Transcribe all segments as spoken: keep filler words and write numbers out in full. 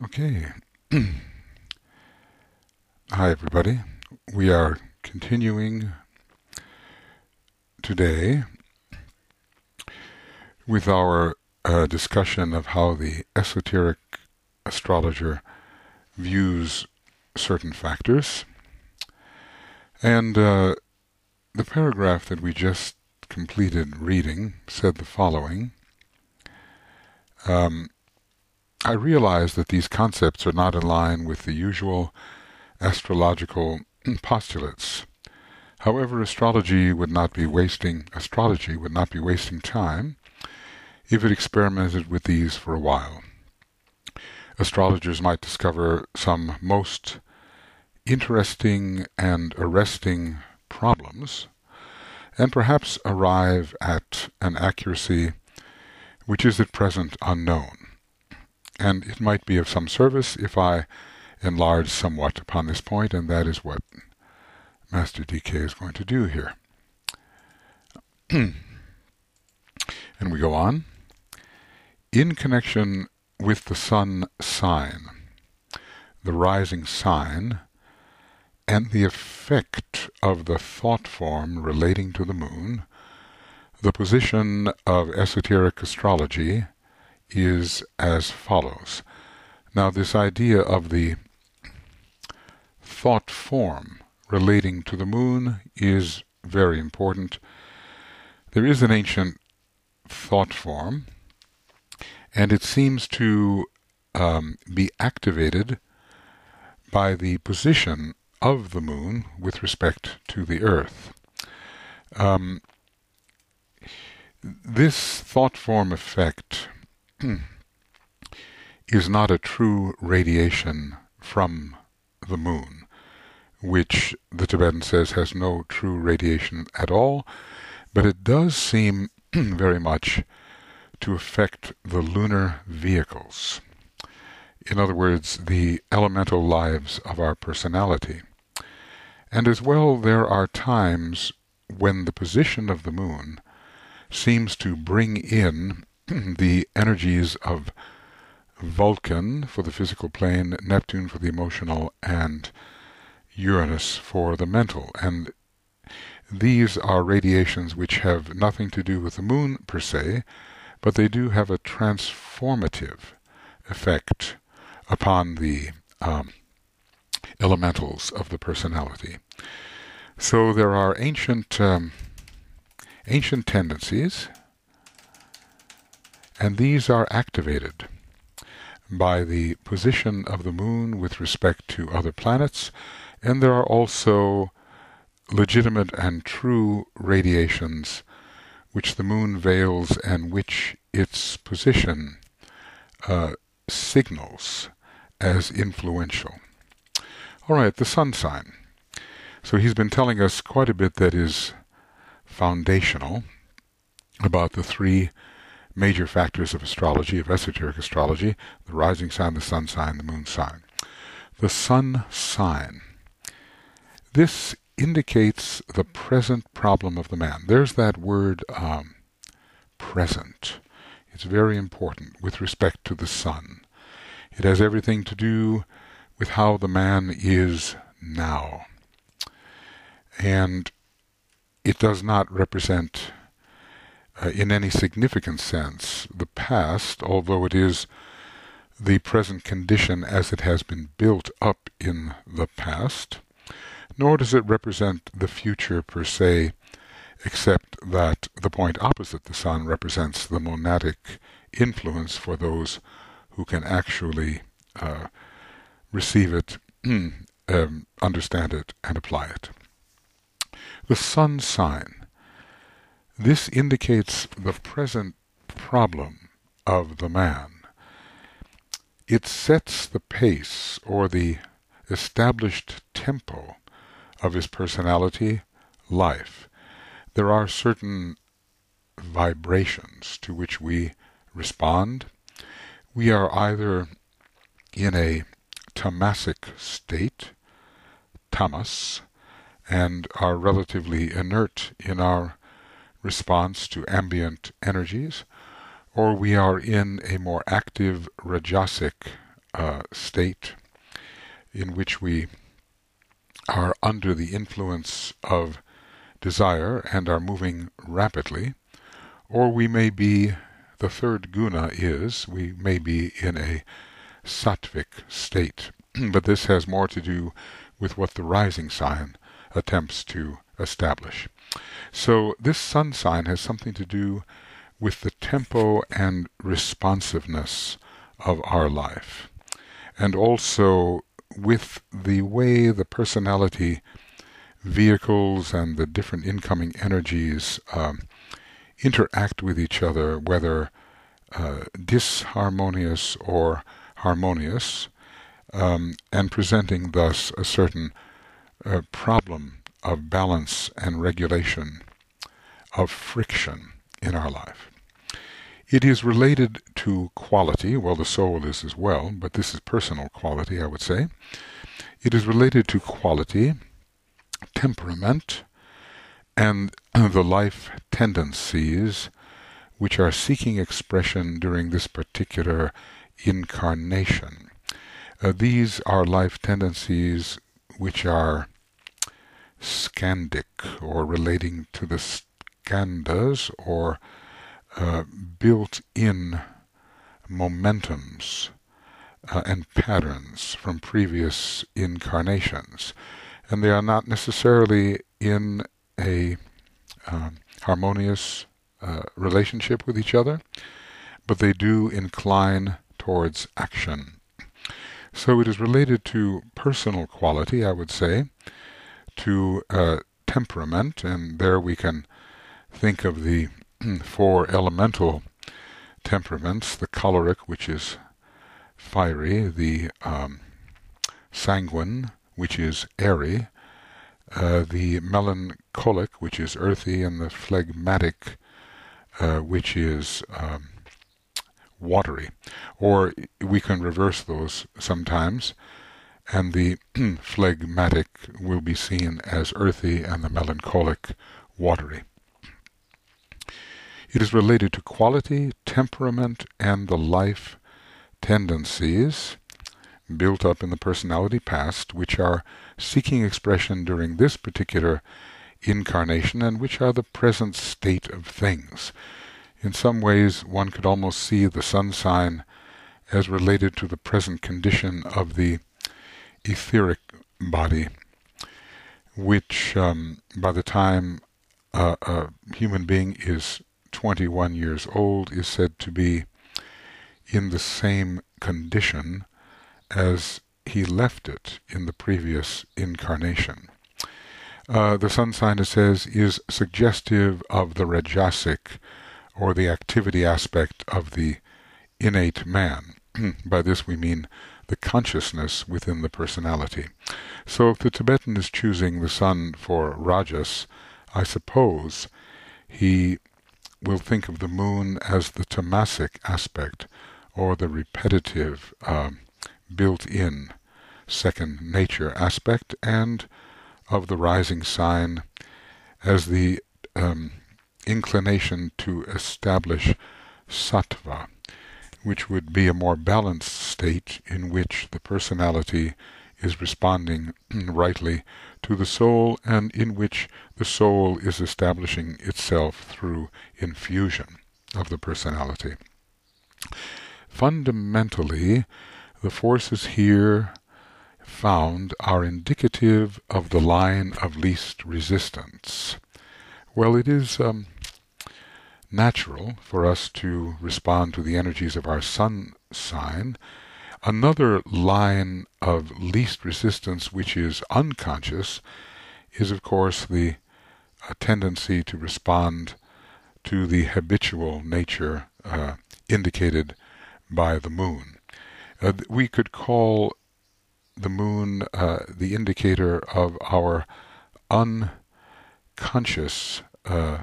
Okay. Hi, everybody. We are continuing today with our uh, discussion of how the esoteric astrologer views certain factors. And uh, the paragraph that we just completed reading said the following. Um, I realize that these concepts are not in line with the usual astrological postulates. However, astrology would not be wasting astrology would not be wasting time if it experimented with these for a while. Astrologers might discover some most interesting and arresting problems, and perhaps arrive at an accuracy which is at present unknown. And it might be of some service if I enlarge somewhat upon this point, and that is what Master D K is going to do here. And we go on. In connection with the sun sign, the rising sign, and the effect of the thought form relating to the moon, the position of esoteric astrology is as follows. Now, this idea of the thought form relating to the moon is very important. There is an ancient thought form, and it seems to um, be activated by the position of the moon with respect to the Earth. Um, this thought form effect is not a true radiation from the moon, which the Tibetan says has no true radiation at all, but it does seem very much to affect the lunar vehicles. In other words, the elemental lives of our personality. And as well, there are times when the position of the moon seems to bring in the energies of Vulcan for the physical plane, Neptune for the emotional, and Uranus for the mental. And these are radiations which have nothing to do with the moon per se, but they do have a transformative effect upon the um, elementals of the personality. So there are ancient um, ancient tendencies, and these are activated by the position of the moon with respect to other planets, and there are also legitimate and true radiations which the moon veils and which its position uh, signals as influential. All right, the sun sign. So he's been telling us quite a bit that is foundational about the three major factors of astrology, of esoteric astrology: the rising sign, the sun sign, the moon sign. The sun sign. This indicates the present problem of the man. There's that word um, present. It's very important with respect to the sun. It has everything to do with how the man is now. And it does not represent uh, in any significant sense the past, although it is the present condition as it has been built up in the past, nor does it represent the future per se, except that the point opposite the sun represents the monadic influence for those who can actually uh, receive it, um, understand it, and apply it. The sun sign. This indicates the present problem of the man. It sets the pace, or the established tempo, of his personality, life. There are certain vibrations to which we respond. We are either in a tamasic state, tamas, and are relatively inert in our response to ambient energies, or we are in a more active rajasic uh, state in which we are under the influence of desire and are moving rapidly, or we may be, the third guna is, we may be in a sattvic state. But this has more to do with what the rising sign attempts to establish. So this sun sign has something to do with the tempo and responsiveness of our life, and also with the way the personality vehicles and the different incoming energies um, interact with each other, whether uh, disharmonious or harmonious, um, and presenting thus a certain uh, problem of balance and regulation, of friction in our life. It is related to quality, well, the soul is as well, but this is personal quality, I would say. It is related to quality, temperament, and the life tendencies which are seeking expression during this particular incarnation. Uh, these are life tendencies which are skandic, or relating to the skandhas, or uh, built-in momentums uh, and patterns from previous incarnations. And they are not necessarily in a um, harmonious uh, relationship with each other, but they do incline towards action. So it is related to personal quality, I would say, to uh, temperament, and there we can think of the four elemental temperaments: the choleric, which is fiery, the um, sanguine, which is airy, uh, the melancholic, which is earthy, and the phlegmatic, uh, which is um, watery. Or we can reverse those sometimes, and the phlegmatic will be seen as earthy and the melancholic watery. It is related to quality, temperament, and the life tendencies built up in the personality past, which are seeking expression during this particular incarnation, and which are the present state of things. In some ways, one could almost see the sun sign as related to the present condition of the etheric body, which um, by the time uh, a human being is twenty-one years old is said to be in the same condition as he left it in the previous incarnation. Uh, the sun sign, it says, is suggestive of the rajasic, or the activity aspect of the innate man. By this we mean the consciousness within the personality. So if the Tibetan is choosing the sun for rajas, I suppose he will think of the moon as the tamasic aspect, or the repetitive, um, built-in second nature aspect, and of the rising sign as the um, inclination to establish sattva, which would be a more balanced state in which the personality is responding rightly to the soul, and in which the soul is establishing itself through infusion of the personality. Fundamentally, the forces here found are indicative of the line of least resistance. Well, it is um, natural for us to respond to the energies of our sun sign. Another line of least resistance, which is unconscious, is of course the uh, tendency to respond to the habitual nature uh, indicated by the moon. Uh, we could call the moon uh, the indicator of our unconscious uh,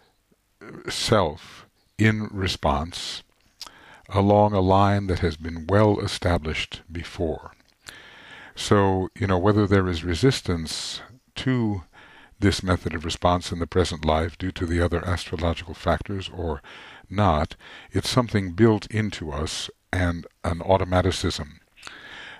self in response along a line that has been well established before. So, you know, whether there is resistance to this method of response in the present life due to the other astrological factors or not, it's something built into us and an automaticism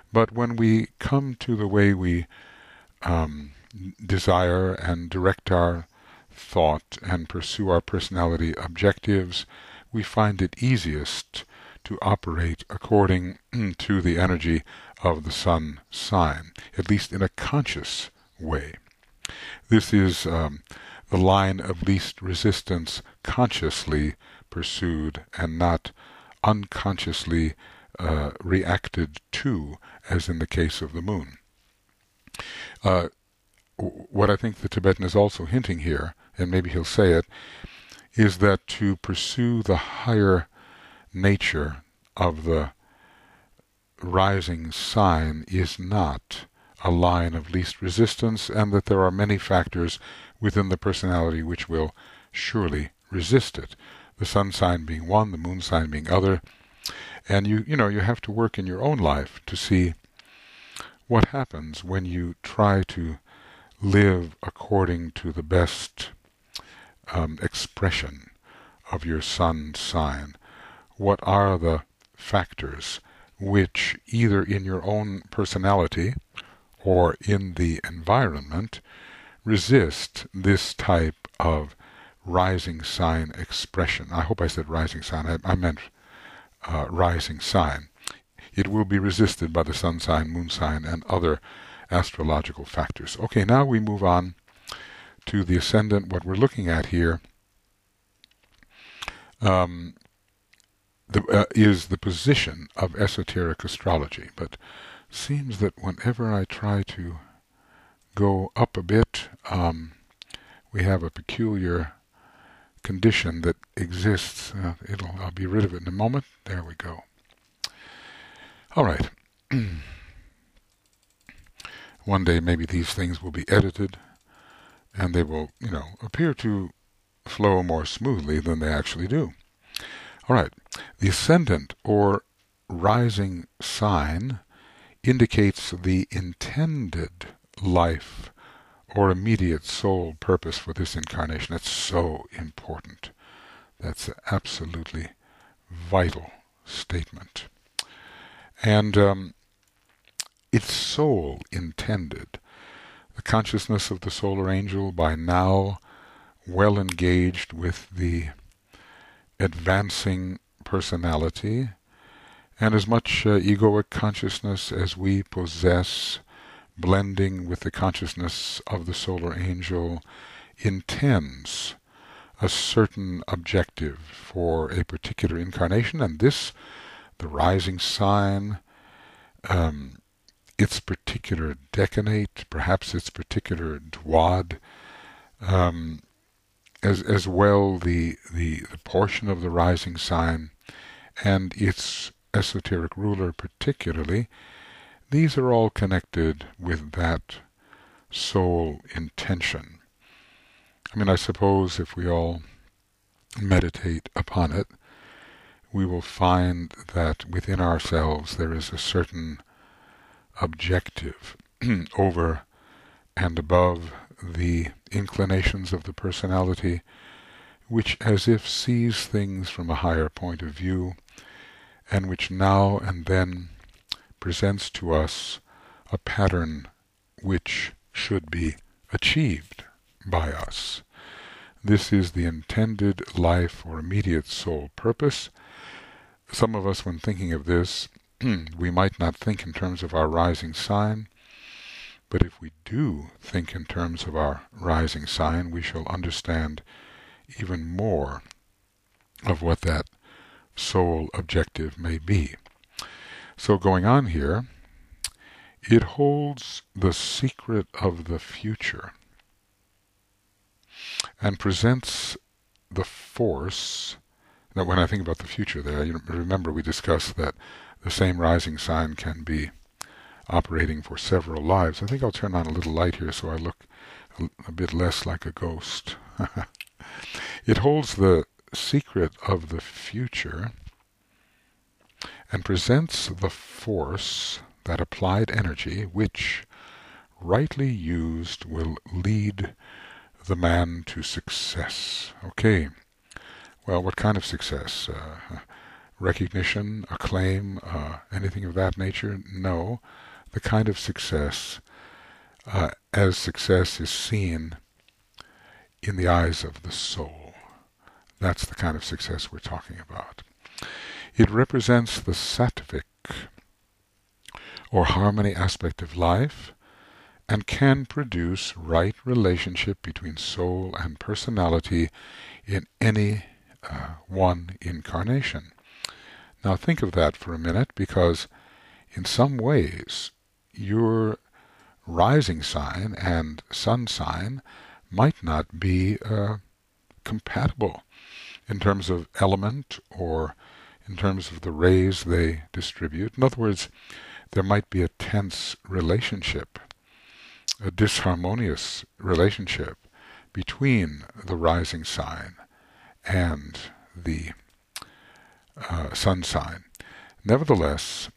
But when we come to the way we um, desire and direct our thought and pursue our personality objectives, we find it easiest to operate according to the energy of the sun sign, at least in a conscious way. This is um, the line of least resistance consciously pursued and not unconsciously uh, reacted to, as in the case of the moon. Uh, what I think the Tibetan is also hinting here, and maybe he'll say it, is that to pursue the higher nature of the rising sign is not a line of least resistance, and that there are many factors within the personality which will surely resist it. The sun sign being one, the moon sign being other. And you, you know, you have to work in your own life to see what happens when you try to live according to the best um, expression of your sun sign. What are the factors which, either in your own personality or in the environment, resist this type of rising sign expression? I hope I said rising sign. I, I meant uh, rising sign. It will be resisted by the sun sign, moon sign, and other astrological factors. Okay, now we move on to the ascendant. What we're looking at here um, the, uh, is the position of esoteric astrology. But seems that whenever I try to go up a bit, um, we have a peculiar condition that exists. Uh, it'll, I'll be rid of it in a moment. There we go. All right. One day maybe these things will be edited and they will, you know, appear to flow more smoothly than they actually do. All right. The ascendant or rising sign indicates the intended life or immediate soul purpose for this incarnation. That's so important. That's an absolutely vital statement. And um, its soul intended. The consciousness of the solar angel, by now well engaged with the advancing personality, and as much uh, egoic consciousness as we possess, blending with the consciousness of the solar angel, intends a certain objective for a particular incarnation, and this, the rising sign, um, its particular decanate, perhaps its particular dwad, um, as as well the, the the portion of the rising sign and its esoteric ruler particularly, these are all connected with that soul intention. I mean, I suppose if we all meditate upon it, we will find that within ourselves there is a certain objective over and above the inclinations of the personality, which as if sees things from a higher point of view, and which now and then presents to us a pattern which should be achieved by us. This is the intended life or immediate soul purpose. Some of us, when thinking of this, we might not think in terms of our rising sign, but if we do think in terms of our rising sign, we shall understand even more of what that soul objective may be. So going on here, it holds the secret of the future and presents the force. Now, when I think about the future there, you remember we discussed that the same rising sign can be operating for several lives. I think I'll turn on a little light here so I look a, a bit less like a ghost. It holds the secret of the future and presents the force, that applied energy, which, rightly used, will lead the man to success. Okay, well, what kind of success? Uh, recognition, acclaim, uh, anything of that nature. No, the kind of success uh, as success is seen in the eyes of the soul. That's the kind of success we're talking about. It represents the sattvic, or harmony aspect of life, and can produce right relationship between soul and personality in any uh, one incarnation. Now think of that for a minute, because in some ways your rising sign and sun sign might not be uh, compatible in terms of element or in terms of the rays they distribute. In other words, there might be a tense relationship, a disharmonious relationship between the rising sign and the uh, sun sign. Nevertheless,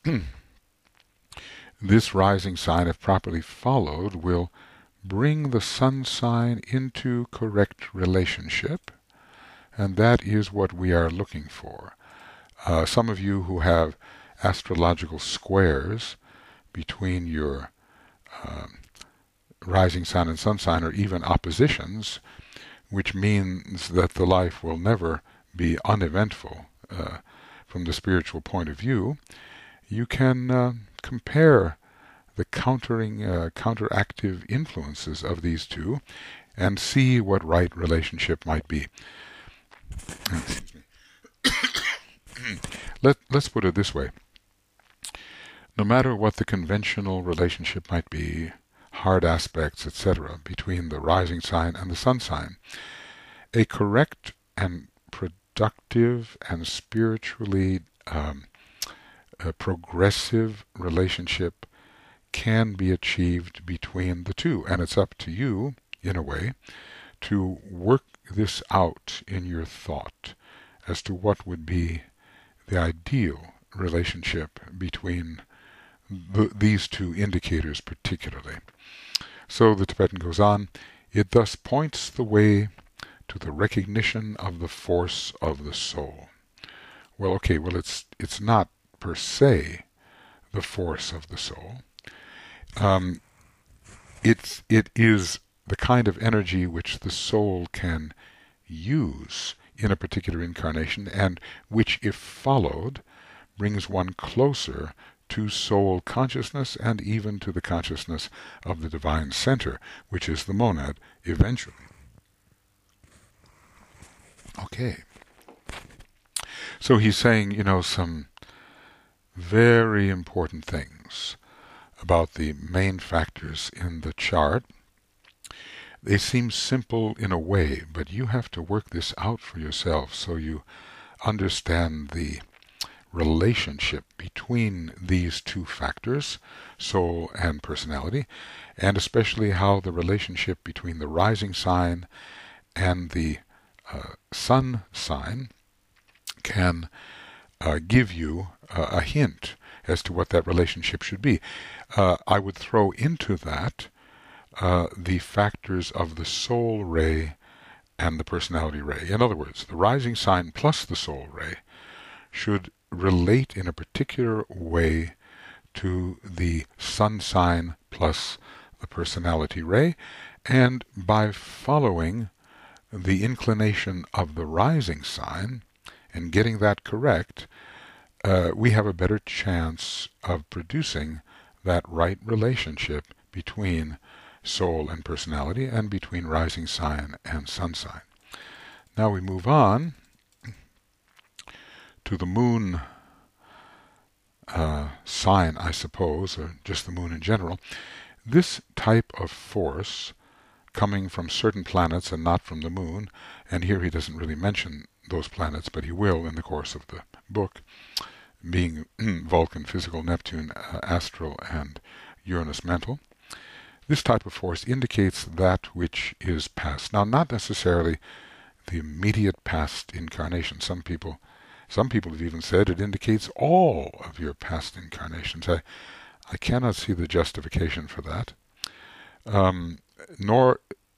this rising sign, if properly followed, will bring the sun sign into correct relationship, and that is what we are looking for. Uh, some of you who have astrological squares between your uh, rising sign and sun sign, or even oppositions, which means that the life will never be uneventful uh, from the spiritual point of view, you can uh, compare the countering, uh, counteractive influences of these two and see what right relationship might be. Excuse me. Let, let's put it this way. No matter what the conventional relationship might be, hard aspects, et cetera, between the rising sign and the sun sign, a correct and productive and spiritually um, a progressive relationship can be achieved between the two. And it's up to you, in a way, to work this out in your thought as to what would be the ideal relationship between the, these two indicators particularly. So the Tibetan goes on, it thus points the way to the recognition of the force of the soul. Well, okay, well it's it's not per se the force of the soul. Um, it's, it is the kind of energy which the soul can use in a particular incarnation, and which, if followed, brings one closer to soul consciousness and even to the consciousness of the divine center, which is the monad, eventually. Okay. So he's saying, you know, some very important things about the main factors in the chart. They seem simple in a way, but you have to work this out for yourself so you understand the relationship between these two factors, soul and personality, and especially how the relationship between the rising sign and the uh, sun sign can uh, give you uh, a hint as to what that relationship should be. Uh, I would throw into that uh, the factors of the soul ray and the personality ray. In other words, the rising sign plus the soul ray should relate in a particular way to the sun sign plus the personality ray, and by following the inclination of the rising sign and getting that correct, uh, we have a better chance of producing that right relationship between soul and personality and between rising sign and sun sign. Now we move on to the moon uh, sign, I suppose, or just the moon in general. This type of force coming from certain planets and not from the moon, and here he doesn't really mention those planets, but he will in the course of the book, being Vulcan, physical, Neptune, uh, astral, and Uranus, mental. This type of force indicates that which is past. Now, not necessarily the immediate past incarnation. Some people Some people have even said it indicates all of your past incarnations. I, I cannot see the justification for that. Um, nor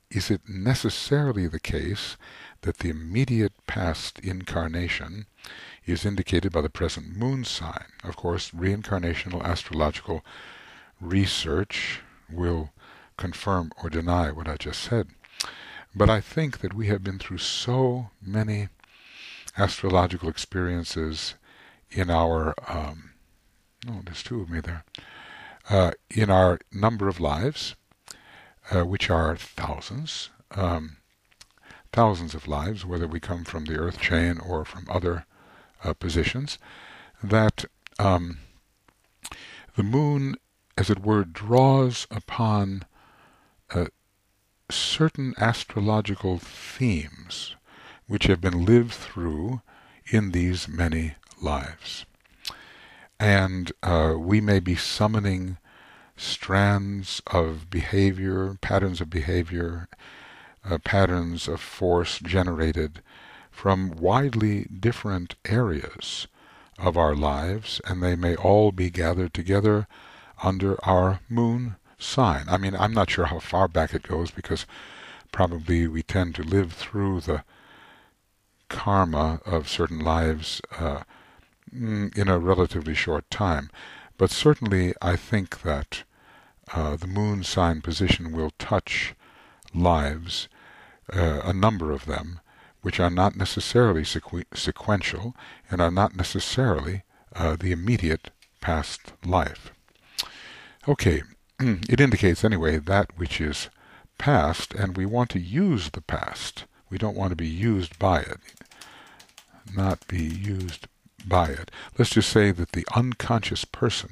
is it necessarily the case that the immediate past incarnation is indicated by the present moon sign? Of course, reincarnational astrological research will confirm or deny what I just said. But I think that we have been through so many astrological experiences in our, um, oh, there's two of me there, uh, in our number of lives, uh, which are thousands, um, thousands of lives, whether we come from the earth chain or from other uh, positions, that um, the moon, as it were, draws upon uh, certain astrological themes which have been lived through in these many lives. And uh, we may be summoning strands of behavior, patterns of behavior, uh, patterns of force generated from widely different areas of our lives, and they may all be gathered together under our moon sign. I mean, I'm not sure how far back it goes, because probably we tend to live through the karma of certain lives uh, in a relatively short time. But certainly I think that uh, the moon sign position will touch lives, uh, a number of them, which are not necessarily sequ sequential and are not necessarily uh, the immediate past life. Okay, it indicates anyway that which is past, and we want to use the past. We don't want to be used by it, not be used by it. Let's just say that the unconscious person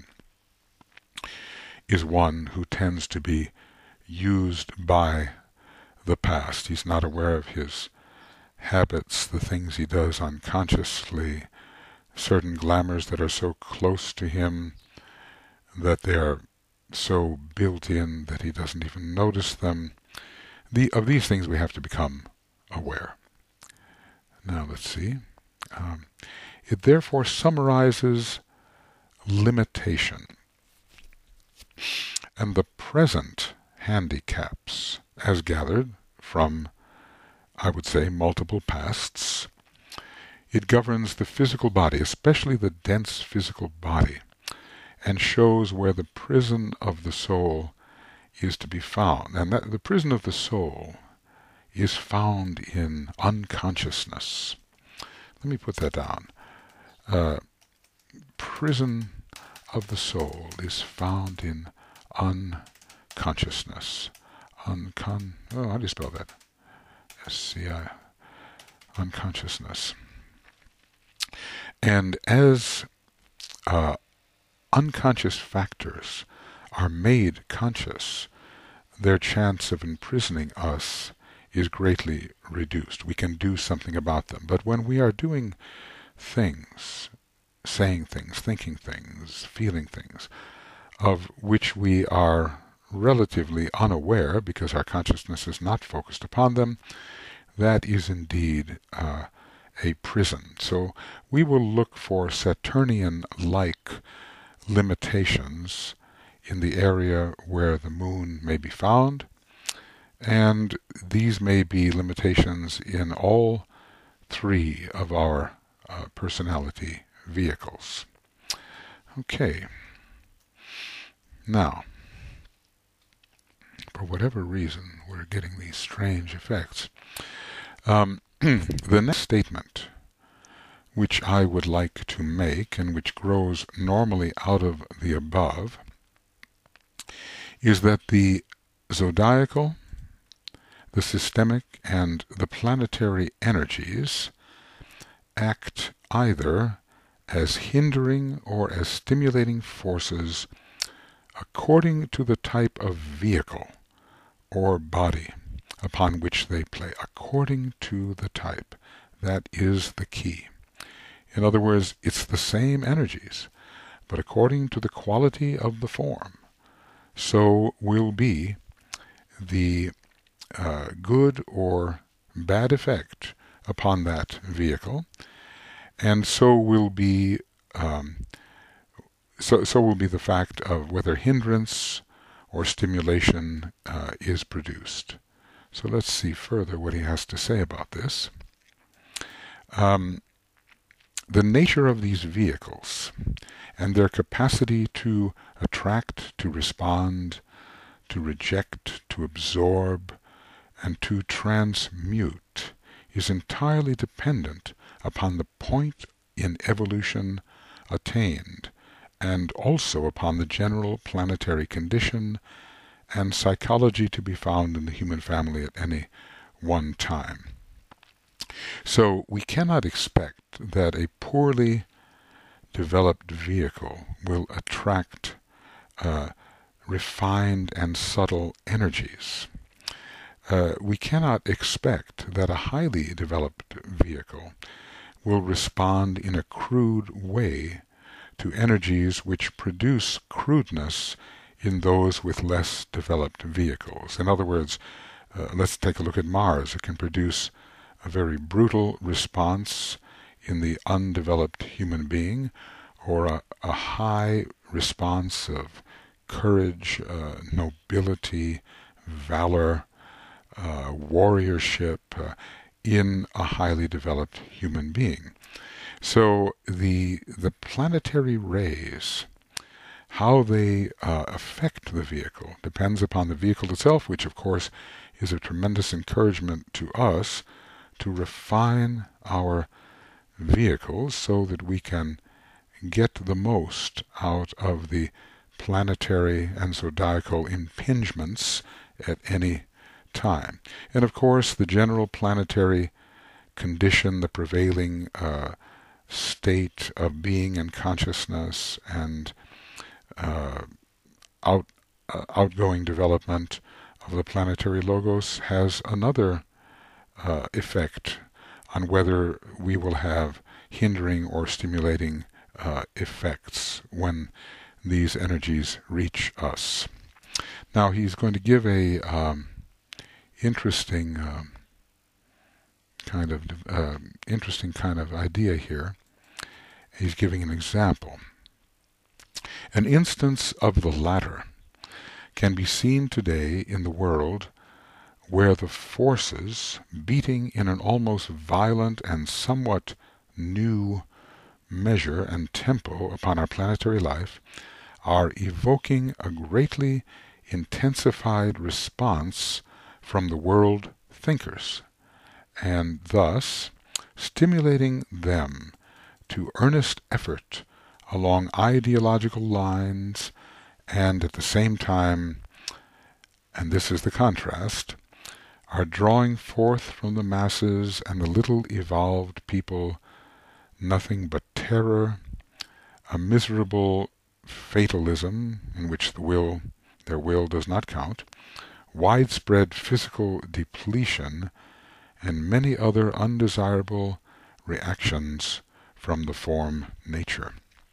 is one who tends to be used by the past. He's not aware of his habits, the things he does unconsciously, certain glamours that are so close to him that they're so built in that he doesn't even notice them. The, of these things we have to become aware. Now let's see. Um, it therefore summarizes limitation and the present handicaps as gathered from, I would say, multiple pasts. It governs the physical body, especially the dense physical body, and shows where the prison of the soul is to be found. And that the prison of the soul is found in unconsciousness. Let me put that down. Uh, prison of the soul is found in unconsciousness. Uncon... Oh, how do you spell that? S C I. Unconsciousness. And as uh, unconscious factors are made conscious, their chance of imprisoning us is greatly reduced. We can do something about them. But when we are doing things, saying things, thinking things, feeling things, of which we are relatively unaware because our consciousness is not focused upon them, that is indeed uh, a prison. So we will look for Saturnian-like limitations in the area where the moon may be found, and these may be limitations in all three of our uh, personality vehicles. Okay. Now, for whatever reason, we're getting these strange effects. Um, the next statement which I would like to make, and which grows normally out of the above, is that the zodiacal, the systemic, and the planetary energies act either as hindering or as stimulating forces according to the type of vehicle or body upon which they play. According to the type. That is the key. In other words, it's the same energies, but according to the quality of the form, so will be the uh, good or bad effect upon that vehicle, and so will be um, so so will be the fact of whether hindrance or stimulation uh, is produced. So let's see further what he has to say about this. Um, the nature of these vehicles and their capacity to attract, to respond, to reject, to absorb, and to transmute is entirely dependent upon the point in evolution attained, and also upon the general planetary condition and psychology to be found in the human family at any one time. So we cannot expect that a poorly developed vehicle will attract uh, refined and subtle energies. Uh, we cannot expect that a highly developed vehicle will respond in a crude way to energies which produce crudeness in those with less developed vehicles. In other words, uh, let's take a look at Mars. It can produce a very brutal response in the undeveloped human being, or a, a high response of courage, uh, nobility, valor, uh, warriorship uh, in a highly developed human being. So the the planetary rays, how they uh, affect the vehicle, depends upon the vehicle itself, which of course is a tremendous encouragement to us to refine our vehicles so that we can get the most out of the planetary and zodiacal impingements at any time. And of course the general planetary condition, the prevailing uh, state of being and consciousness and uh, out, uh, outgoing development of the planetary logos has another uh, effect on whether we will have hindering or stimulating uh, effects when these energies reach us. Now he's going to give a um, interesting um, kind of uh, interesting kind of idea here. He's giving an example. An instance of the latter can be seen today in the world, where the forces beating in an almost violent and somewhat new measure and tempo upon our planetary life are evoking a greatly intensified response from the world thinkers, and thus stimulating them to earnest effort along ideological lines, and at the same time, and this is the contrast, are drawing forth from the masses and the little evolved people nothing but terror, a miserable fatalism in which the will, their will does not count, widespread physical depletion, and many other undesirable reactions from the form nature.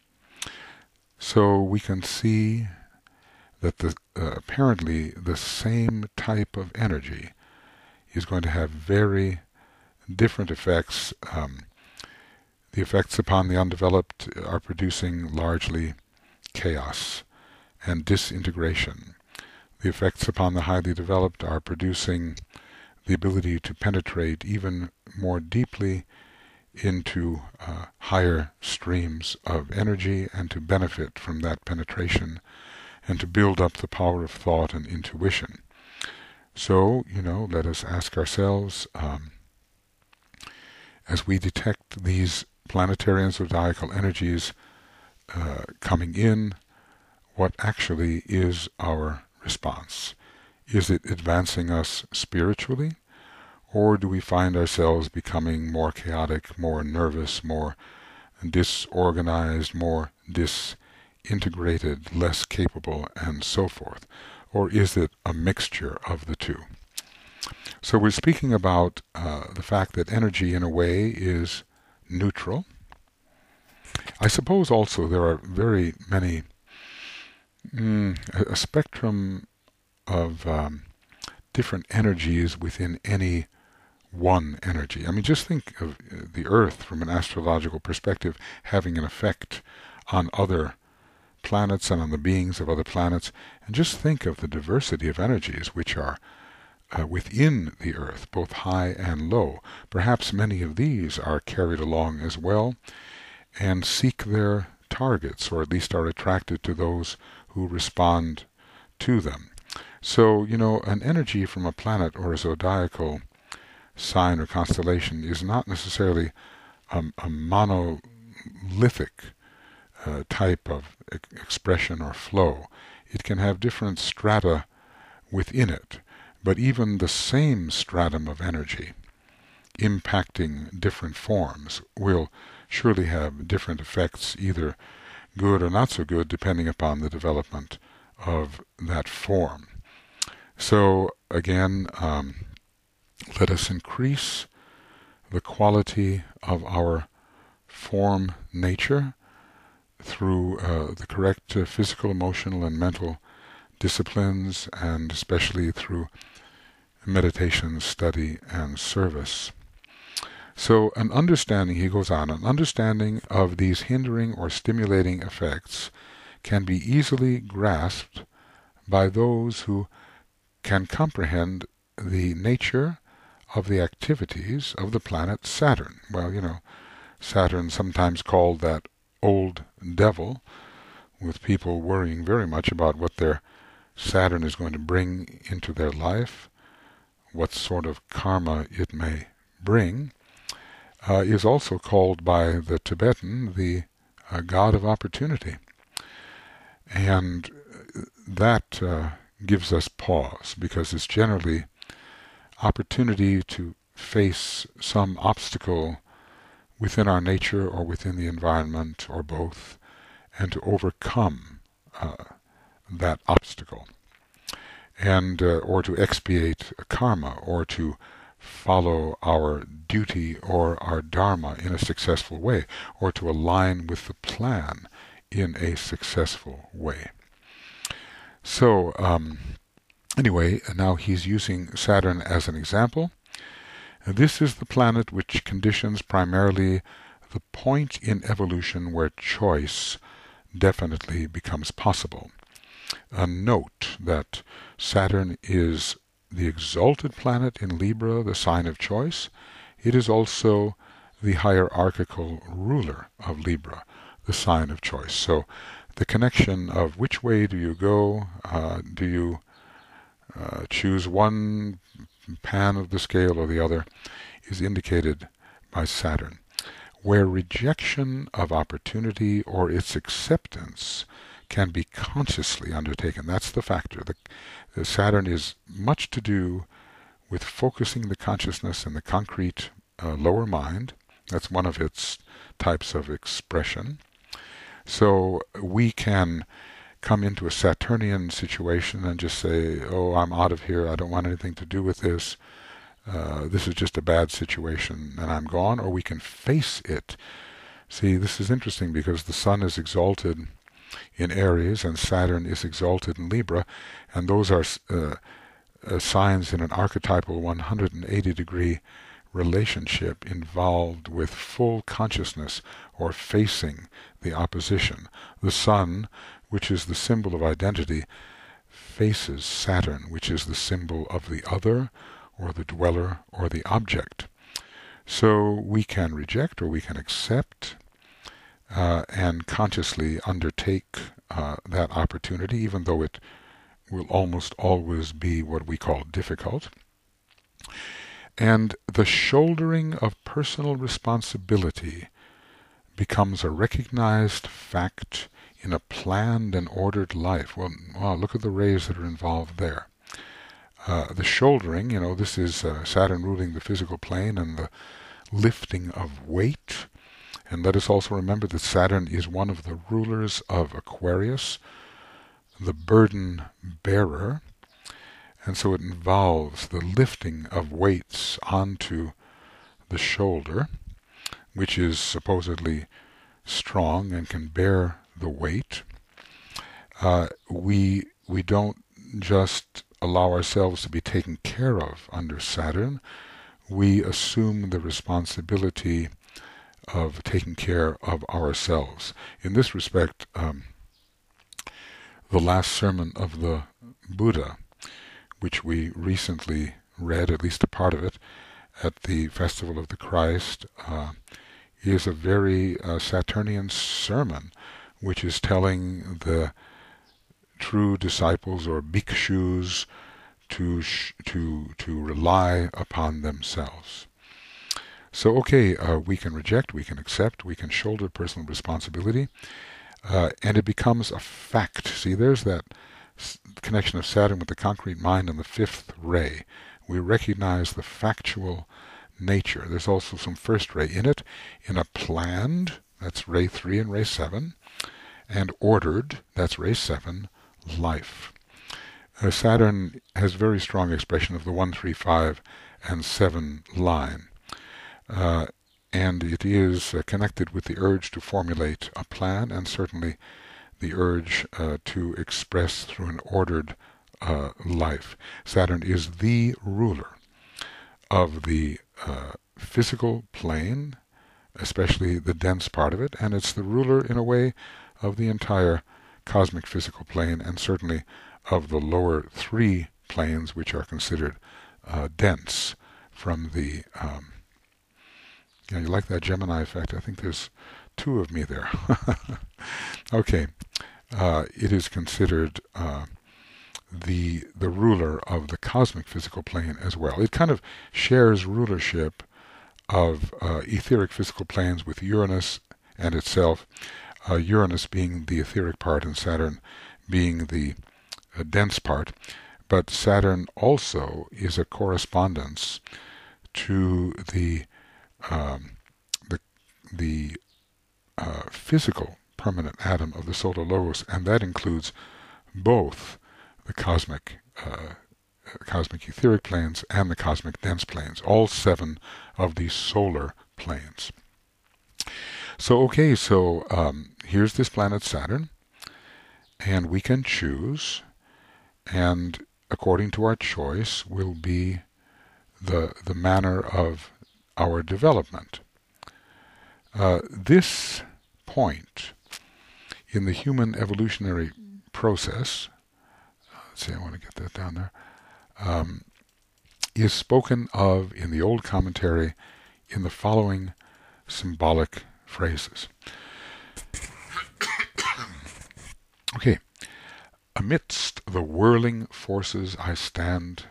So we can see that the, uh, apparently the same type of energy is going to have very different effects. Um, the effects upon the undeveloped are producing largely chaos and disintegration. The effects upon the highly developed are producing the ability to penetrate even more deeply into uh, higher streams of energy and to benefit from that penetration and to build up the power of thought and intuition. So, you know, let us ask ourselves, um, as we detect these planetary and zodiacal energies uh, coming in, what actually is our response? Is it advancing us spiritually? Or do we find ourselves becoming more chaotic, more nervous, more disorganized, more disintegrated, less capable, and so forth? Or is it a mixture of the two? So we're speaking about uh, the fact that energy, in a way, is neutral. I suppose also there are very many, mm, a, a spectrum of um, different energies within any one energy. I mean, just think of the Earth from an astrological perspective having an effect on other planets and on the beings of other planets, and just think of the diversity of energies which are uh, within the earth, both high and low. Perhaps many of these are carried along as well and seek their targets, or at least are attracted to those who respond to them. So, you know, an energy from a planet or a zodiacal sign or constellation is not necessarily a, a monolithic uh, type of e- expression or flow. It can have different strata within it, but even the same stratum of energy impacting different forms will surely have different effects, either good or not so good, depending upon the development of that form. So again, um, let us increase the quality of our form nature through uh, the correct uh, physical, emotional, and mental disciplines, and especially through meditation, study, and service. So an understanding, he goes on, an understanding of these hindering or stimulating effects can be easily grasped by those who can comprehend the nature of the activities of the planet Saturn. Well, you know, Saturn, sometimes called that old devil, with people worrying very much about what their Saturn is going to bring into their life, what sort of karma it may bring, uh, is also called by the Tibetan the uh, god of opportunity. And that uh, gives us pause, because it's generally opportunity to face some obstacle within our nature or within the environment or both, and to overcome uh, that obstacle, and uh, or to expiate karma, or to follow our duty or our dharma in a successful way, or to align with the plan in a successful way. So um, anyway, now he's using Saturn as an example. This is the planet which conditions primarily the point in evolution where choice definitely becomes possible. A note that Saturn is the exalted planet in Libra, the sign of choice. It is also the hierarchical ruler of Libra, the sign of choice. So the connection of which way do you go, uh, do you uh, choose one pan of the scale or the other, is indicated by Saturn. Where rejection of opportunity or its acceptance can be consciously undertaken. That's the factor. The, the Saturn is much to do with focusing the consciousness in the concrete uh, lower mind. That's one of its types of expression. So we can come into a Saturnian situation and just say, oh, I'm out of here, I don't want anything to do with this, uh, this is just a bad situation and I'm gone. Or we can face it. See, this is interesting because the Sun is exalted in Aries and Saturn is exalted in Libra, and those are uh, uh, signs in an archetypal one hundred eighty degree relationship involved with full consciousness or facing the opposition. The Sun, which is the symbol of identity, faces Saturn, which is the symbol of the other, or the dweller, or the object. So we can reject or we can accept uh, and consciously undertake uh, that opportunity, even though it will almost always be what we call difficult. And the shouldering of personal responsibility becomes a recognized fact in a planned and ordered life. Well, wow, look at the rays that are involved there. Uh, the shouldering, you know, this is uh, Saturn ruling the physical plane and the lifting of weight. And let us also remember that Saturn is one of the rulers of Aquarius, the burden bearer. And so it involves the lifting of weights onto the shoulder, which is supposedly strong and can bear the weight. Uh, we we don't just allow ourselves to be taken care of under Saturn. We assume the responsibility of taking care of ourselves. In this respect, um, the last sermon of the Buddha, which we recently read, at least a part of it, at the Festival of the Christ, uh, is a very uh, Saturnian sermon, which is telling the true disciples or bhikshus to sh to to rely upon themselves. So, okay, uh, we can reject, we can accept, we can shoulder personal responsibility, uh, and it becomes a fact. See, there's that s connection of Saturn with the concrete mind and the fifth ray. We recognize the factual nature. There's also some first ray in it, in a planned, that's ray three and ray seven, and ordered, that's ray seven, life. Uh, Saturn has very strong expression of the one, three, five, and seven line. Uh, and it is uh, connected with the urge to formulate a plan, and certainly the urge uh, to express through an ordered uh, life. Saturn is the ruler of the uh, physical plane, especially the dense part of it, and it's the ruler, in a way, of the entire cosmic physical plane, and certainly of the lower three planes, which are considered uh, dense from the... Um, yeah, you like that Gemini effect? I think there's two of me there. Okay. Uh, it is considered uh, the the ruler of the cosmic physical plane as well. It kind of shares rulership of uh, etheric physical planes with Uranus and itself, uh, Uranus being the etheric part and Saturn being the uh, dense part. But Saturn also is a correspondence to the um, the the uh, physical permanent atom of the solar logos, and that includes both the cosmic uh, cosmic etheric planes and the cosmic dense planes, all seven of these solar planes. So, okay, so um, here's this planet Saturn, and we can choose, and according to our choice will be the the manner of our development. Uh, this point in the human evolutionary process, let's see, I want to get that down there, um, is spoken of in the old commentary in the following symbolic phrases. Okay. Amidst the whirling forces I stand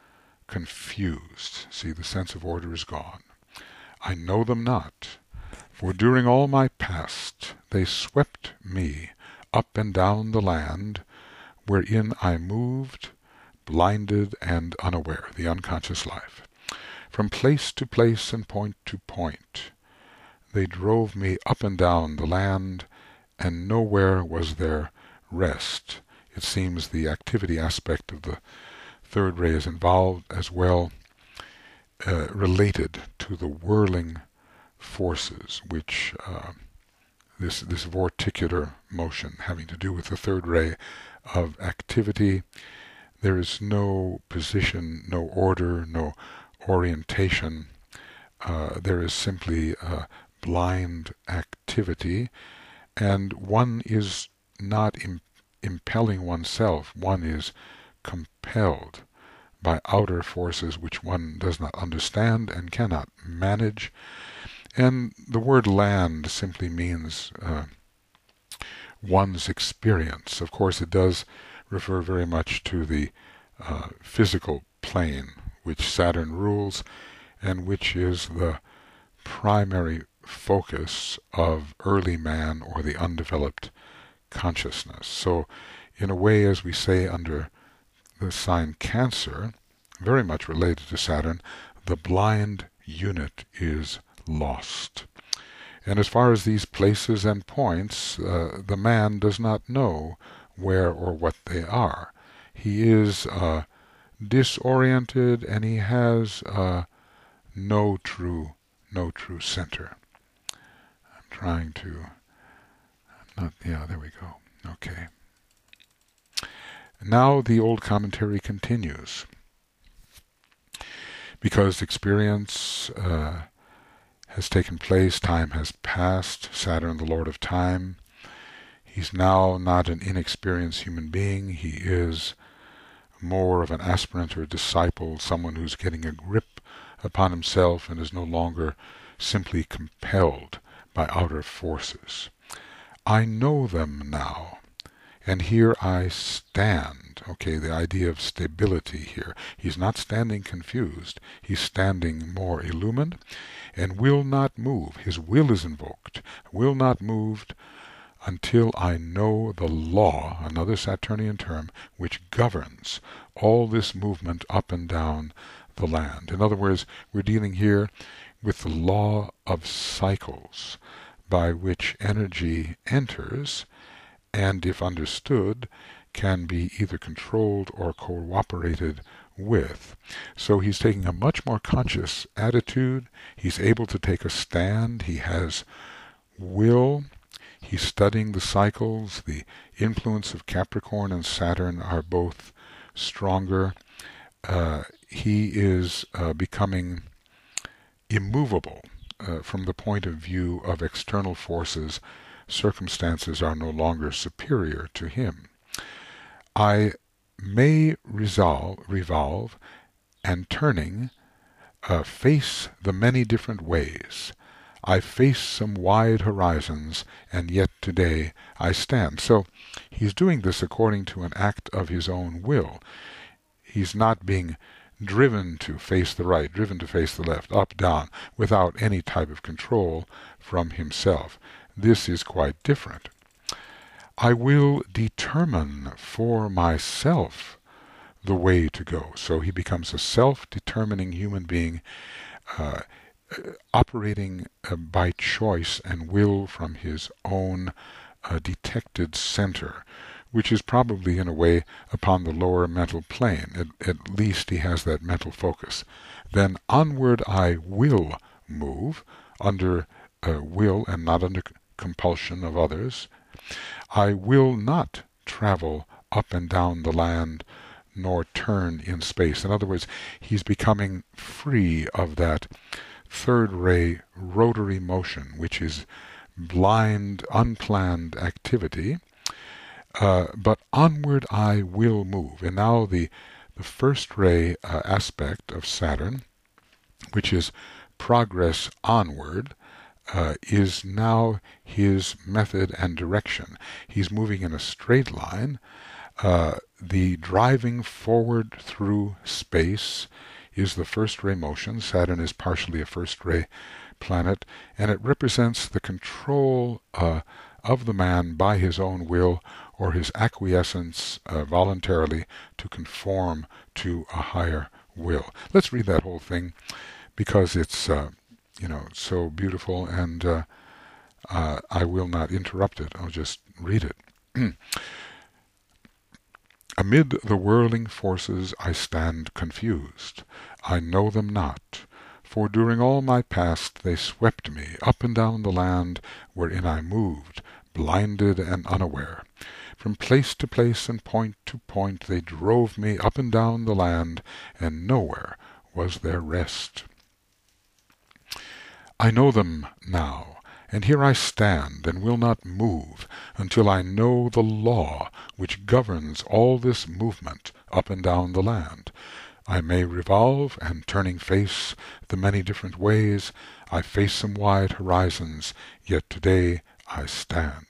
confused. See, the sense of order is gone. I know them not, for during all my past they swept me up and down the land wherein I moved, blinded and unaware, the unconscious life. From place to place and point to point, they drove me up and down the land, and nowhere was there rest. It seems the activity aspect of the third ray is involved as well, uh, related to the whirling forces, which uh, this this vorticular motion having to do with the third ray of activity. There is no position, no order, no orientation. Uh, there is simply uh, blind activity, and one is not im impelling oneself. One is compelled by outer forces which one does not understand and cannot manage. And the word land simply means uh, one's experience. Of course, it does refer very much to the uh, physical plane which Saturn rules, and which is the primary focus of early man or the undeveloped consciousness. So, in a way, as we say under the sign Cancer, very much related to Saturn, the blind unit is lost. And as far as these places and points, uh, the man does not know where or what they are. He is uh, disoriented, and he has uh, no true, no true center. I'm trying to, I'm not, yeah, there we go. Okay. Now the old commentary continues. Because experience uh, has taken place, time has passed, Saturn, the Lord of Time, he's now not an inexperienced human being, he is more of an aspirant or disciple, someone who's getting a grip upon himself and is no longer simply compelled by outer forces. I know them now, and here I stand. Okay, the idea of stability here. He's not standing confused. He's standing more illumined and will not move. His will is invoked. Will not move until I know the law, another Saturnian term, which governs all this movement up and down the land. In other words, we're dealing here with the law of cycles by which energy enters and, if understood, can be either controlled or cooperated with. So he's taking a much more conscious attitude. He's able to take a stand. He has will. He's studying the cycles. The influence of Capricorn and Saturn are both stronger. Uh, he is uh, becoming immovable uh, from the point of view of external forces. Circumstances are no longer superior to him. I may resolve, revolve and turning uh, face the many different ways. I face some wide horizons, and yet today I stand. So he's doing this according to an act of his own will. He's not being driven to face the right, driven to face the left, up, down, without any type of control from himself. This is quite different. I will determine for myself the way to go. So he becomes a self-determining human being, uh, operating uh, by choice and will from his own uh, detected center, which is probably in a way upon the lower mental plane. At, at least he has that mental focus. Then onward I will move, under uh, will and not under compulsion of others. I will not travel up and down the land, nor turn in space. In other words, he's becoming free of that third ray rotary motion, which is blind, unplanned activity. Uh, but onward I will move. And now the, the first ray uh, aspect of Saturn, which is progress onward, uh, is now his method and direction. He's moving in a straight line. Uh, the driving forward through space is the first ray motion. Saturn is partially a first ray planet, and it represents the control uh, of the man by his own will or his acquiescence uh, voluntarily to conform to a higher will. Let's read that whole thing because it's uh, you know so beautiful, and uh, uh, I will not interrupt it. I'll just read it. Amid the whirling forces I stand confused. I know them not, for during all my past they swept me up and down the land wherein I moved, blinded and unaware. From place to place and point to point they drove me up and down the land, and nowhere was there rest. I know them now, and here I stand and will not move until I know the law which governs all this movement up and down the land. I may revolve, and turning face the many different ways, I face some wide horizons, yet today I stand.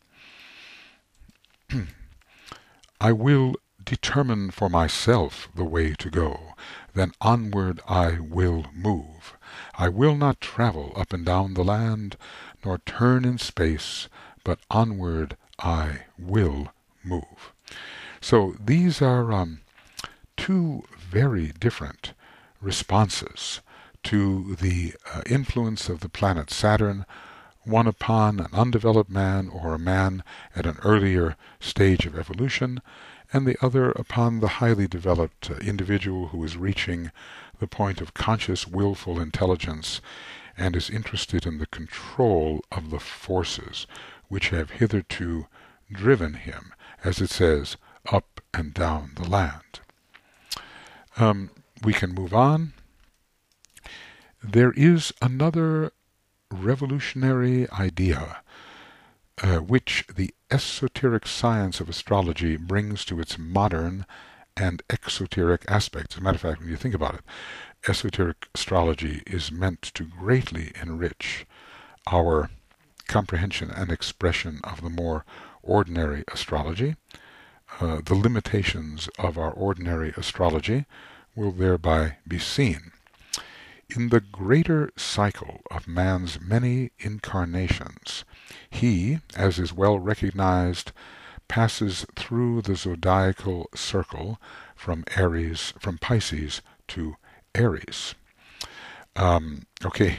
I will determine for myself the way to go, then onward I will move. I will not travel up and down the land, nor turn in space, but onward I will move. So these are um, two very different responses to the uh, influence of the planet Saturn, one upon an undeveloped man or a man at an earlier stage of evolution, and the other upon the highly developed uh, individual who is reaching the point of conscious, willful intelligence and is interested in the control of the forces which have hitherto driven him, as it says, up and down the land. Um, we can move on. There is another revolutionary idea uh, which the esoteric science of astrology brings to its modern and exoteric aspects. As a matter of fact, when you think about it, esoteric astrology is meant to greatly enrich our comprehension and expression of the more ordinary astrology. Uh, the limitations of our ordinary astrology will thereby be seen. In the greater cycle of man's many incarnations, he, as is well recognized, passes through the zodiacal circle from Aries, from Pisces to Aries. Um, okay,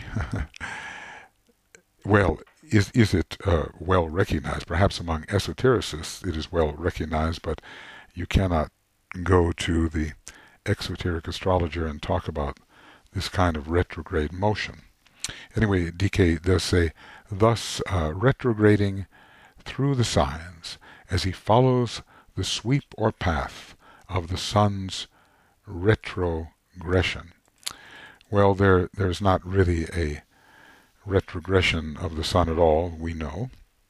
well, is is it uh, well recognized? Perhaps among esotericists it is well recognized, but you cannot go to the exoteric astrologer and talk about this kind of retrograde motion. Anyway, D K does say, thus uh, retrograding through the signs as he follows the sweep or path of the sun's retrogression. Well, there there's not really a retrogression of the sun at all, we know.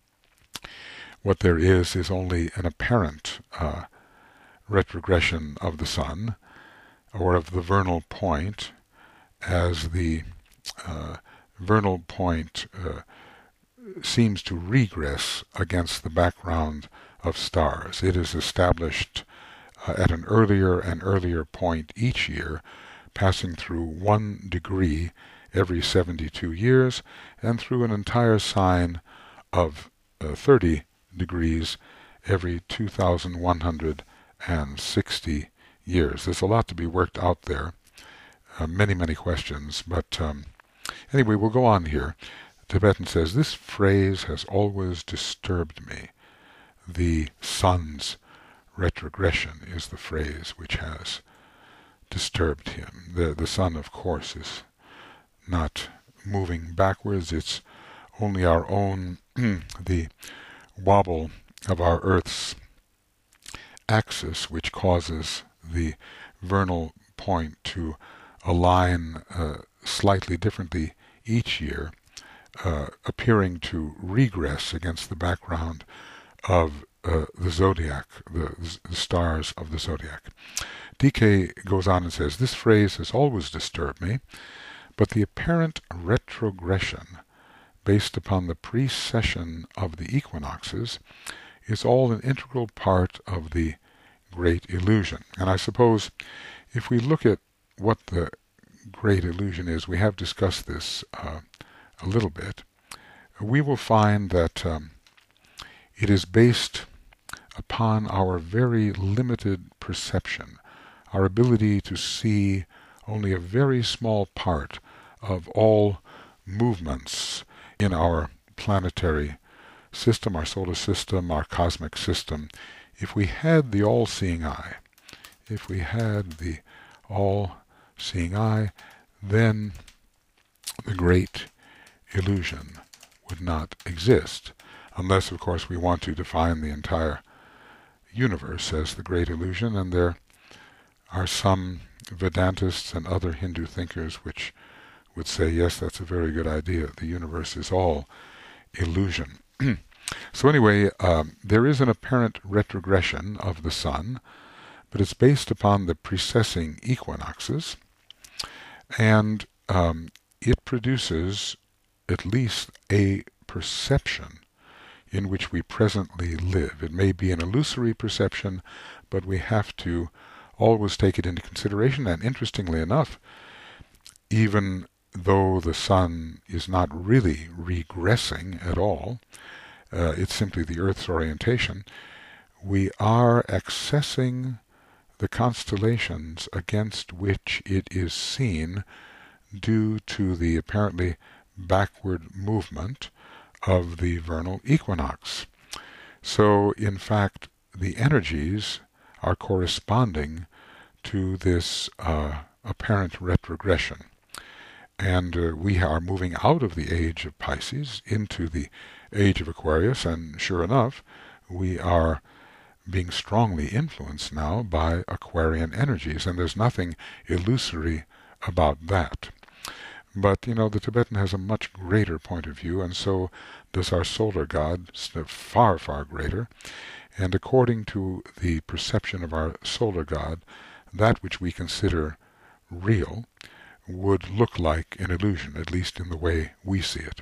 What there is is only an apparent uh, retrogression of the sun, or of the vernal point, as the uh, vernal point uh, seems to regress against the background of stars. It is established uh, at an earlier and earlier point each year, passing through one degree every seventy-two years, and through an entire sign of uh, thirty degrees every two thousand one hundred sixty years. There's a lot to be worked out there. Uh, many, many questions, but um, anyway, we'll go on here. Tibetan says, this phrase has always disturbed me. The sun's retrogression is the phrase which has disturbed him. The, the sun, of course, is not moving backwards. It's only our own, the wobble of our Earth's axis, which causes the vernal point to align uh, slightly differently each year, uh, appearing to regress against the background of uh, the zodiac, the, the stars of the zodiac. D K goes on and says, this phrase has always disturbed me, but the apparent retrogression based upon the precession of the equinoxes is all an integral part of the great illusion. And I suppose if we look at what the great illusion is, we have discussed this uh, a little bit, we will find that um, it is based upon our very limited perception, our ability to see only a very small part of all movements in our planetary system, our solar system, our cosmic system. If we had the all-seeing eye, if we had the all-seeing eye, then the great illusion would not exist, unless, of course, we want to define the entire universe as the great illusion, and there are some Vedantists and other Hindu thinkers which would say, yes, that's a very good idea. The universe is all illusion. So anyway, um, there is an apparent retrogression of the sun, but it's based upon the precessing equinoxes, and um, it produces at least a perception in which we presently live. It may be an illusory perception, but we have to always take it into consideration. And interestingly enough, even though the sun is not really regressing at all, uh, it's simply the Earth's orientation, we are accessing the constellations against which it is seen due to the apparently backward movement of the vernal equinox. So, in fact, the energies are corresponding to this uh, apparent retrogression. And uh, we are moving out of the age of Pisces into the age of Aquarius, and sure enough, we are being strongly influenced now by Aquarian energies, and there's nothing illusory about that. But, you know, the Tibetan has a much greater point of view, and so does our solar god, far, far greater. And according to the perception of our solar god, that which we consider real would look like an illusion, at least in the way we see it.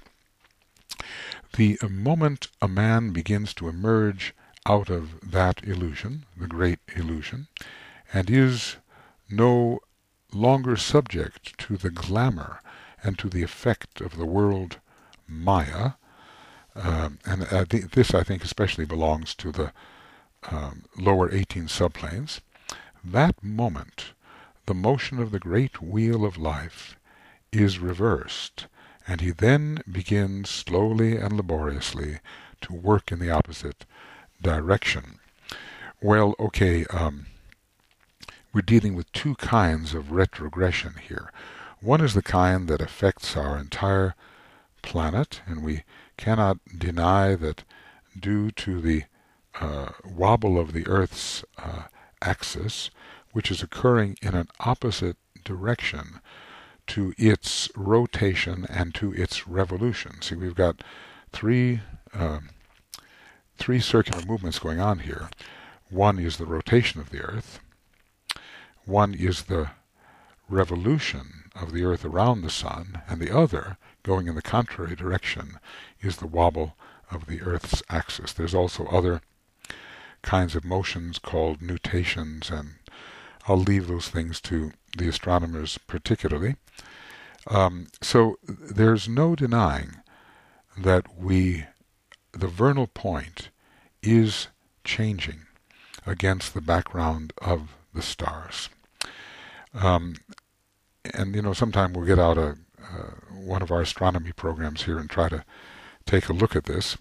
The moment a man begins to emerge out of that illusion, the great illusion, and is no longer subject to the glamour and to the effect of the world Maya, um, and uh, th this I think especially belongs to the um, lower eighteen subplanes, that moment the motion of the great wheel of life is reversed, and he then begins slowly and laboriously to work in the opposite direction. Well, okay, um, we're dealing with two kinds of retrogression here. One is the kind that affects our entire planet, and we cannot deny that due to the uh, wobble of the Earth's uh, axis, which is occurring in an opposite direction to its rotation and to its revolution. See, we've got three uh, three circular movements going on here. One is the rotation of the Earth. One is the revolution of the Earth around the Sun, and the other, going in the contrary direction, is the wobble of the Earth's axis. There's also other kinds of motions called nutations, and I'll leave those things to the astronomers particularly. Um, so there's no denying that we, the vernal point, is changing against the background of the stars. Um, and, you know, sometime we'll get out a, uh, one of our astronomy programs here and try to take a look at this.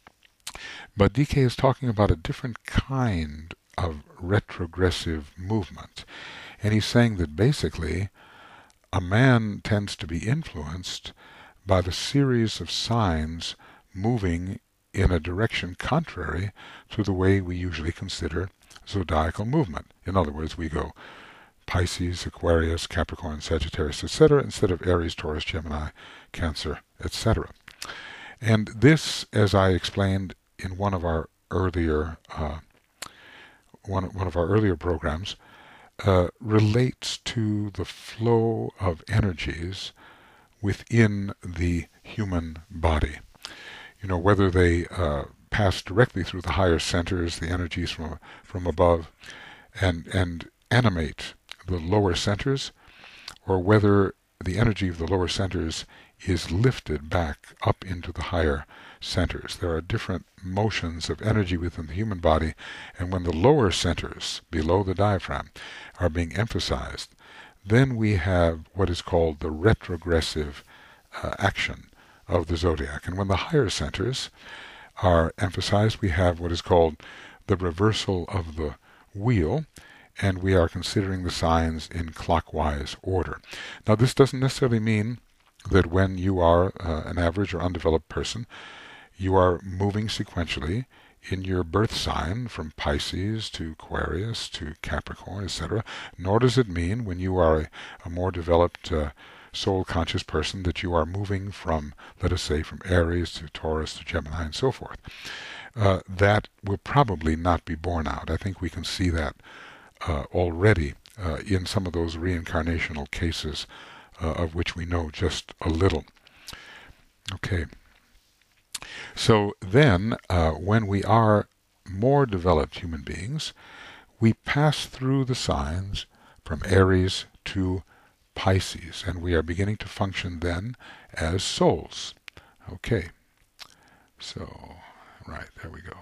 But D K is talking about a different kind of retrogressive movement. And he's saying that basically a man tends to be influenced by the series of signs moving in a direction contrary to the way we usually consider zodiacal movement. In other words, we go Pisces, Aquarius, Capricorn, Sagittarius, et cetera, instead of Aries, Taurus, Gemini, Cancer, et cetera. And this, as I explained in one of our earlier uh, one one of our earlier programs, uh, relates to the flow of energies within the human body. You know, whether they uh, pass directly through the higher centers, the energies from from above, and and animate the lower centers, or whether the energy of the lower centers is lifted back up into the higher centers. There are different motions of energy within the human body, and when the lower centers, below the diaphragm, are being emphasized, then we have what is called the retrogressive uh, action of the zodiac. And when the higher centers are emphasized, we have what is called the reversal of the wheel, and we are considering the signs in clockwise order. Now, this doesn't necessarily mean that when you are uh, an average or undeveloped person, you are moving sequentially in your birth sign from Pisces to Aquarius to Capricorn, et cetera. Nor does it mean when you are a, a more developed uh, soul-conscious person that you are moving from, let us say, from Aries to Taurus to Gemini and so forth. Uh, that will probably not be borne out. I think we can see that uh, already uh, in some of those reincarnational cases uh, of which we know just a little. Okay. So then, uh, when we are more developed human beings, we pass through the signs from Aries to Pisces, and we are beginning to function then as souls. Okay. So, right, there we go.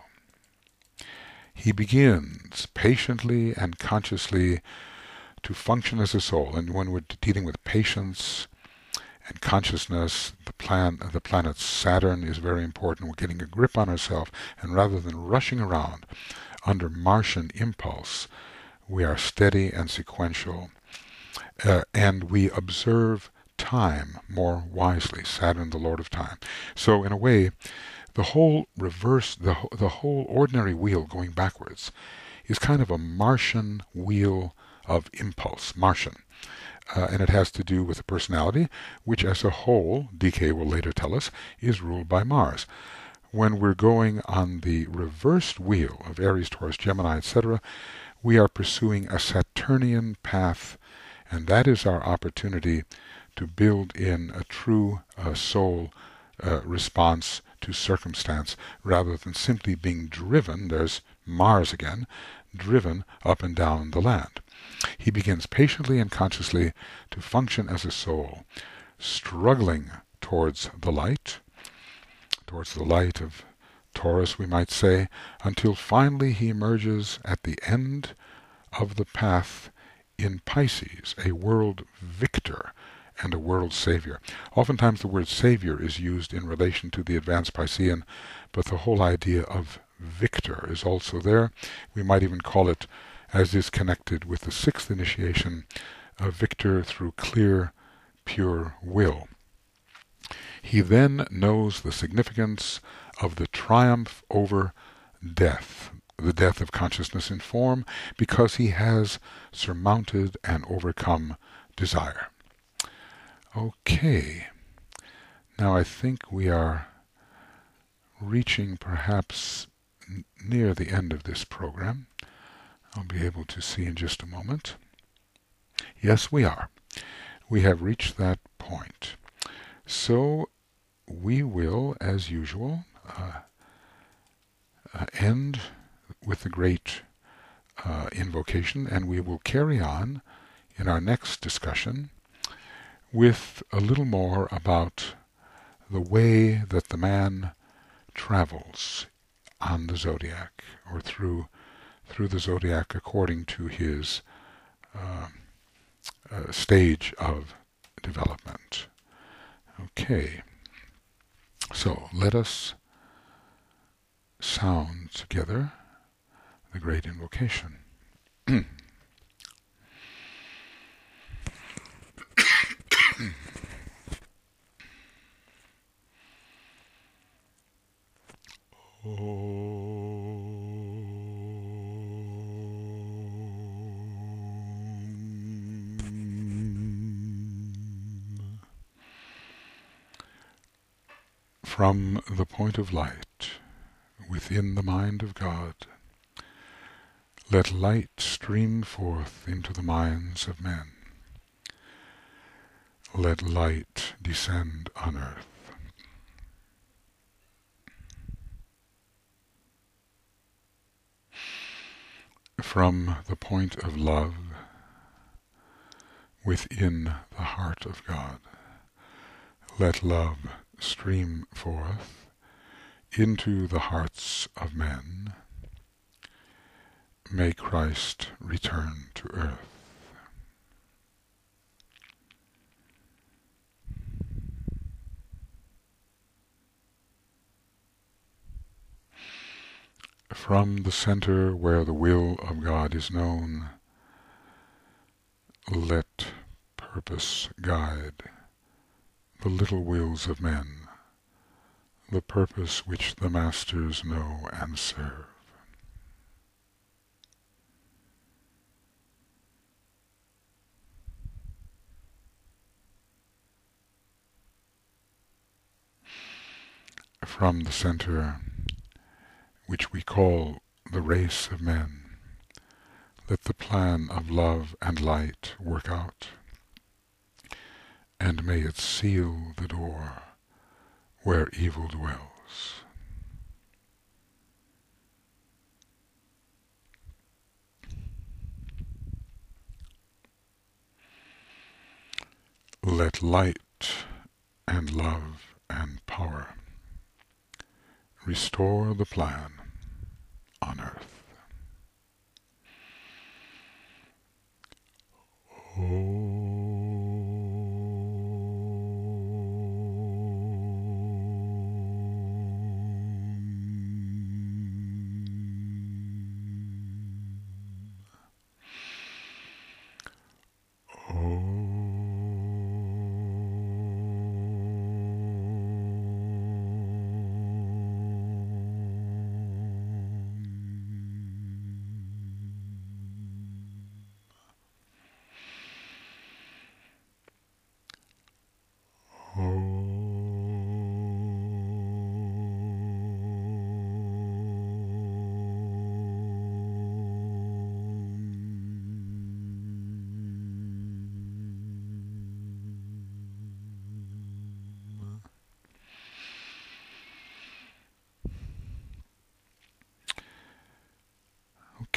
He begins patiently and consciously to function as a soul, and when we're dealing with patience and consciousness, the plan, the planet Saturn is very important. We're getting a grip on ourselves, and rather than rushing around under Martian impulse, we are steady and sequential, uh, and we observe time more wisely. Saturn, the Lord of Time. So, in a way, the whole reverse, the the whole ordinary wheel going backwards, is kind of a Martian wheel of impulse. Martian. Uh, and it has to do with the personality, which as a whole, D K will later tell us, is ruled by Mars. when we're going on the reversed wheel of Aries, Taurus, Gemini, et cetera, we are pursuing a Saturnian path, and that is our opportunity to build in a true uh, soul uh, response to circumstance, rather than simply being driven, there's Mars again, driven up and down the land. He begins patiently and consciously to function as a soul, struggling towards the light, towards the light of Taurus, we might say, until finally he emerges at the end of the path in Pisces, a world victor and a world savior. Oftentimes the word savior is used in relation to the advanced Piscean, but the whole idea of victor is also there. We might even call it, as is connected with the sixth initiation, a victor through clear, pure will. He then knows the significance of the triumph over death, the death of consciousness in form, because he has surmounted and overcome desire. Okay, now I think we are reaching perhaps n- near the end of this program. I'll be able to see in just a moment. Yes, we are. We have reached that point. So we will, as usual, uh, uh, end with the great uh, invocation, and we will carry on in our next discussion with a little more about the way that the man travels on the zodiac, or through through the zodiac according to his uh, uh, stage of development. Okay, so let us sound together the great invocation. From the point of light within the mind of God, let light stream forth into the minds of men. Let light descend on earth. From the point of love within the heart of God, let love stream forth into the hearts of men. May Christ return to earth. From the center where the will of God is known, let purpose guide the little wills of men, the purpose which the masters know and serve. From the center which we call the race of men, let the plan of love and light work out, and may it seal the door where evil dwells. Let light and love and power restore the plan on earth.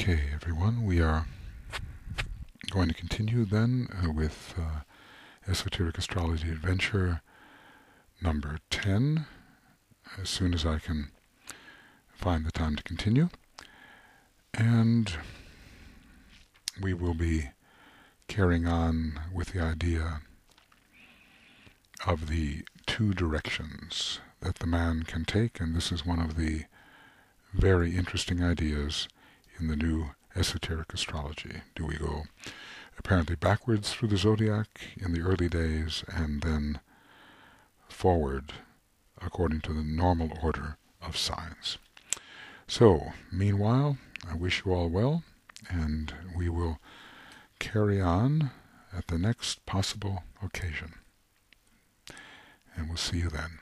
Okay, everyone, we are going to continue then uh, with uh, Esoteric Astrology Adventure number ten, as soon as I can find the time to continue. And we will be carrying on with the idea of the two directions that the man can take, and this is one of the very interesting ideas in the new esoteric astrology. Do we go apparently backwards through the zodiac in the early days and then forward according to the normal order of signs? So, meanwhile, I wish you all well, and we will carry on at the next possible occasion. And we'll see you then.